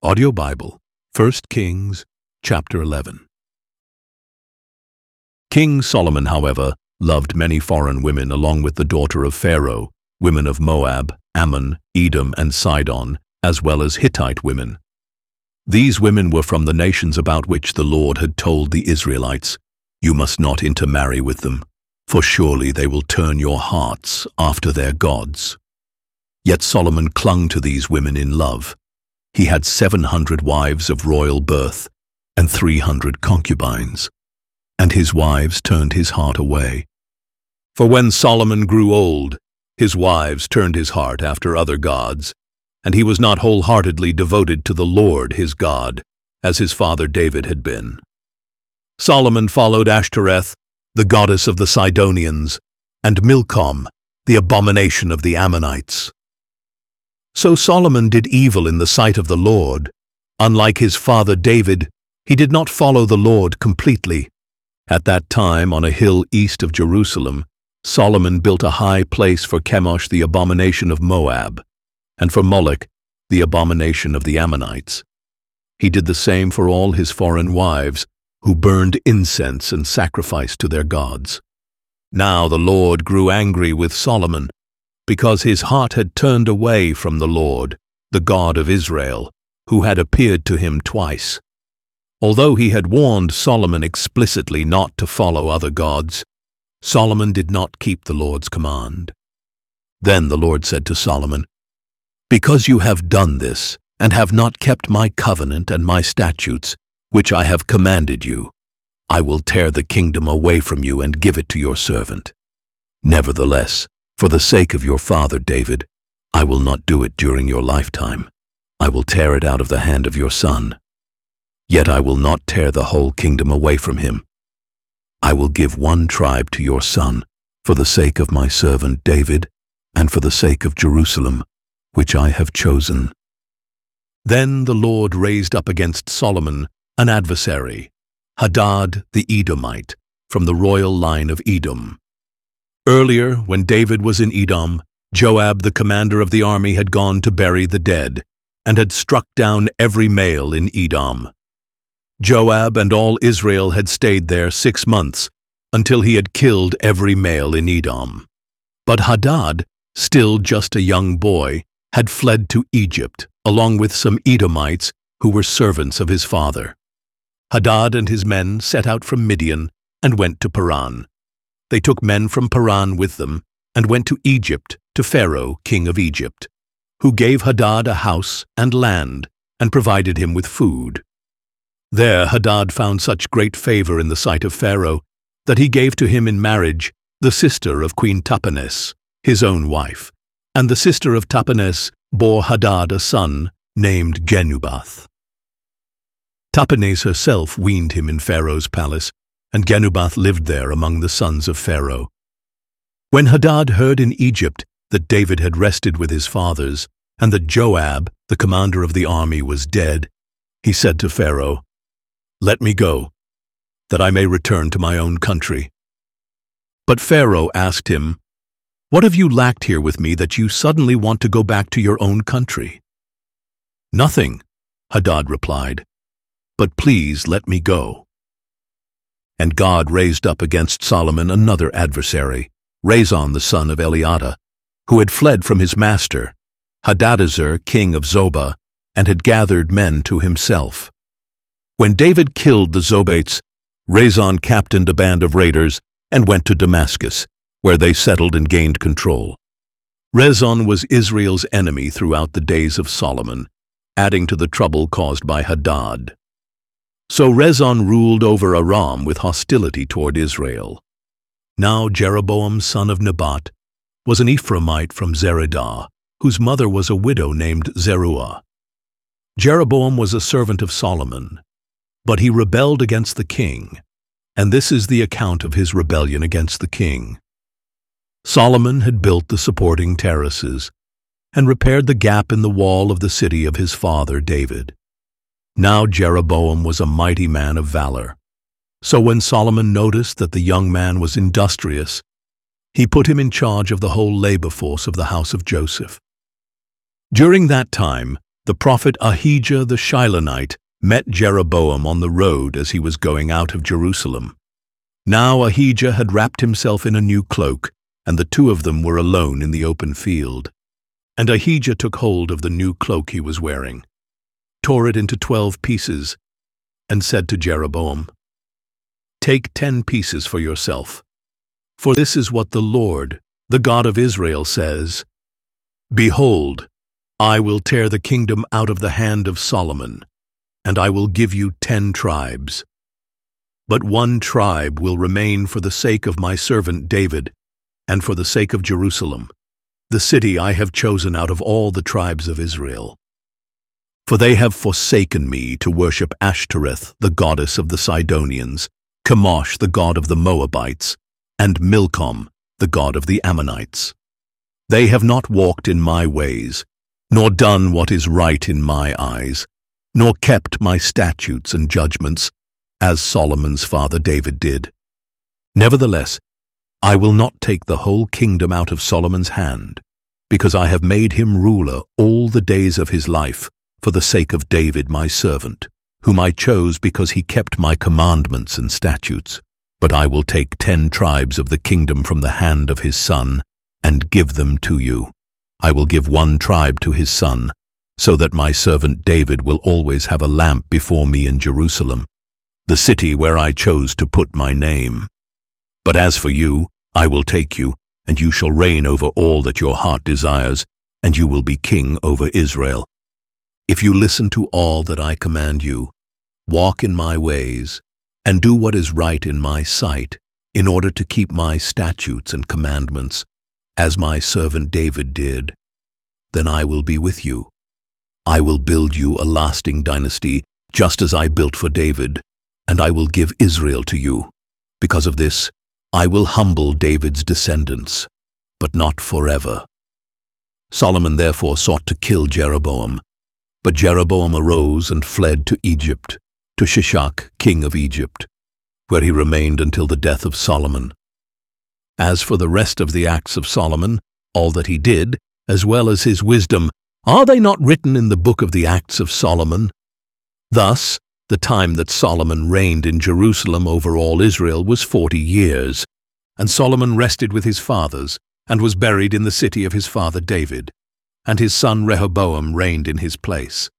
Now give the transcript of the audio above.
Audio Bible, 1 Kings, chapter 11. King Solomon, however, loved many foreign women along with the daughter of Pharaoh, women of Moab, Ammon, Edom, and Sidon, as well as Hittite women. These women were from the nations about which the Lord had told the Israelites, "You must not intermarry with them, for surely they will turn your hearts after their gods." Yet Solomon clung to these women in love. He had 700 wives of royal birth and 300 concubines, and his wives turned his heart away. For when Solomon grew old, his wives turned his heart after other gods, and he was not wholeheartedly devoted to the Lord his God, as his father David had been. Solomon followed Ashtoreth, the goddess of the Sidonians, and Milcom, the abomination of the Ammonites. So Solomon did evil in the sight of the Lord. Unlike his father David, he did not follow the Lord completely. At that time, on a hill east of Jerusalem, Solomon built a high place for Chemosh, the abomination of Moab, and for Moloch, the abomination of the Ammonites. He did the same for all his foreign wives, who burned incense and sacrificed to their gods. Now the Lord grew angry with Solomon, because his heart had turned away from the Lord, the God of Israel, who had appeared to him twice. Although he had warned Solomon explicitly not to follow other gods, Solomon did not keep the Lord's command. Then the Lord said to Solomon, "Because you have done this, and have not kept my covenant and my statutes, which I have commanded you, I will tear the kingdom away from you and give it to your servant. Nevertheless, for the sake of your father David, I will not do it during your lifetime. I will tear it out of the hand of your son. Yet I will not tear the whole kingdom away from him. I will give one tribe to your son, for the sake of my servant David, and for the sake of Jerusalem, which I have chosen." Then the Lord raised up against Solomon an adversary, Hadad the Edomite, from the royal line of Edom. Earlier, when David was in Edom, Joab, the commander of the army, had gone to bury the dead, and had struck down every male in Edom. Joab and all Israel had stayed there 6 months, until he had killed every male in Edom. But Hadad, still just a young boy, had fled to Egypt, along with some Edomites who were servants of his father. Hadad and his men set out from Midian and went to Paran. They took men from Paran with them and went to Egypt, to Pharaoh, king of Egypt, who gave Hadad a house and land and provided him with food. There Hadad found such great favor in the sight of Pharaoh that he gave to him in marriage the sister of Queen Tahpenes, his own wife, and the sister of Tahpenes bore Hadad a son named Genubath. Tahpenes herself weaned him in Pharaoh's palace, and Genubath lived there among the sons of Pharaoh. When Hadad heard in Egypt that David had rested with his fathers, and that Joab, the commander of the army, was dead, he said to Pharaoh, "Let me go, that I may return to my own country." But Pharaoh asked him, "What have you lacked here with me that you suddenly want to go back to your own country?" "Nothing," Hadad replied, "but please let me go." And God raised up against Solomon another adversary, Rezon the son of Eliada, who had fled from his master, Hadadezer king of Zobah, and had gathered men to himself. When David killed the Zobites, Rezon captained a band of raiders and went to Damascus, where they settled and gained control. Rezon was Israel's enemy throughout the days of Solomon, adding to the trouble caused by Hadad. So Rezon ruled over Aram with hostility toward Israel. Now Jeroboam son of Nebat was an Ephraimite from Zeradah, whose mother was a widow named Zeruah. Jeroboam was a servant of Solomon, but he rebelled against the king, and this is the account of his rebellion against the king. Solomon had built the supporting terraces and repaired the gap in the wall of the city of his father David. Now Jeroboam was a mighty man of valor. So when Solomon noticed that the young man was industrious, he put him in charge of the whole labor force of the house of Joseph. During that time, The prophet Ahijah the Shilonite met Jeroboam on the road as he was going out of Jerusalem. Now Ahijah had wrapped himself in a new cloak, and the two of them were alone in the open field. And Ahijah took hold of the new cloak he was wearing, tore it into 12 pieces, and said to Jeroboam, "Take 10 pieces for yourself, for this is what the Lord, the God of Israel, says, Behold, I will tear the kingdom out of the hand of Solomon, and I will give you 10 tribes. But 1 tribe will remain for the sake of my servant David, and for the sake of Jerusalem, the city I have chosen out of all the tribes of Israel. For they have forsaken me to worship Ashtoreth, the goddess of the Sidonians, Chemosh, the god of the Moabites, and Milcom, the god of the Ammonites. They have not walked in my ways, nor done what is right in my eyes, nor kept my statutes and judgments, as Solomon's father David did. Nevertheless, I will not take the whole kingdom out of Solomon's hand, because I have made him ruler all the days of his life, for the sake of David my servant, whom I chose because he kept my commandments and statutes. But I will take 10 tribes of the kingdom from the hand of his son, and give them to you. I will give 1 tribe to his son, so that my servant David will always have a lamp before me in Jerusalem, the city where I chose to put my name. But as for you, I will take you, and you shall reign over all that your heart desires, and you will be king over Israel. If you listen to all that I command you, walk in my ways, and do what is right in my sight, in order to keep my statutes and commandments, as my servant David did, then I will be with you. I will build you a lasting dynasty, just as I built for David, and I will give Israel to you. Because of this, I will humble David's descendants, but not forever." Solomon therefore sought to kill Jeroboam, but Jeroboam arose and fled to Egypt, to Shishak, king of Egypt, where he remained until the death of Solomon. As for the rest of the acts of Solomon, all that he did, as well as his wisdom, are they not written in the book of the Acts of Solomon? Thus, the time that Solomon reigned in Jerusalem over all Israel was 40 years, and Solomon rested with his fathers, and was buried in the city of his father David, and his son Rehoboam reigned in his place.